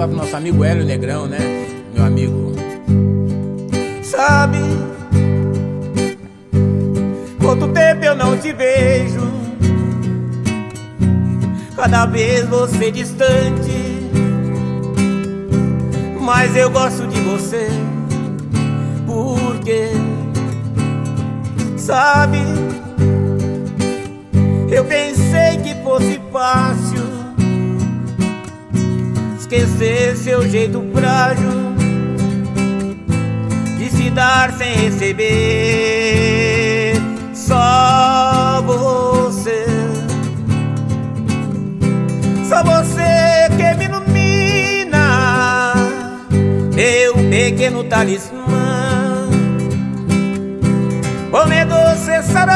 lá pro nosso amigo Hélio Negrão, né? Meu amigo. Sabe, quanto tempo eu não te vejo, cada vez você distante, mas eu gosto de você, porque, sabe, eu pensei que fosse fácil esquecer seu jeito frágil de se dar sem receber. Só você que me ilumina, meu pequeno talismã. Come doce essa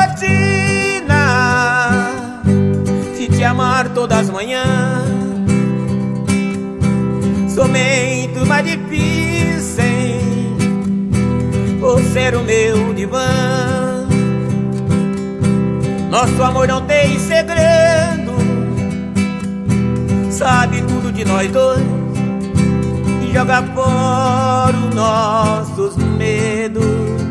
rotina, se te amar todas as manhãs. Somente mais difícil por ser o meu divã. Nosso amor não tem segredo, sabe tudo de nós dois e joga fora os nossos medos.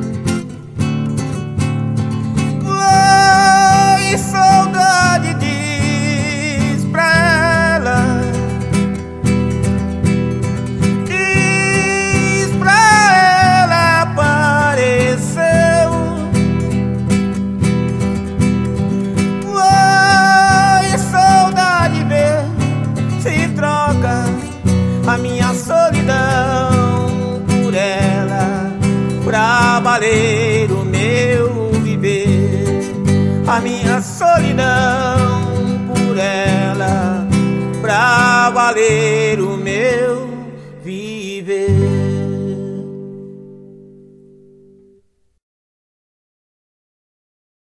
Ai, saudade, diz pra ela, diz pra ela, apareceu. Ai, saudade, vê se troca a minha solidão por ela, pra valer o meu viver. A minha solidão por ela, pra valer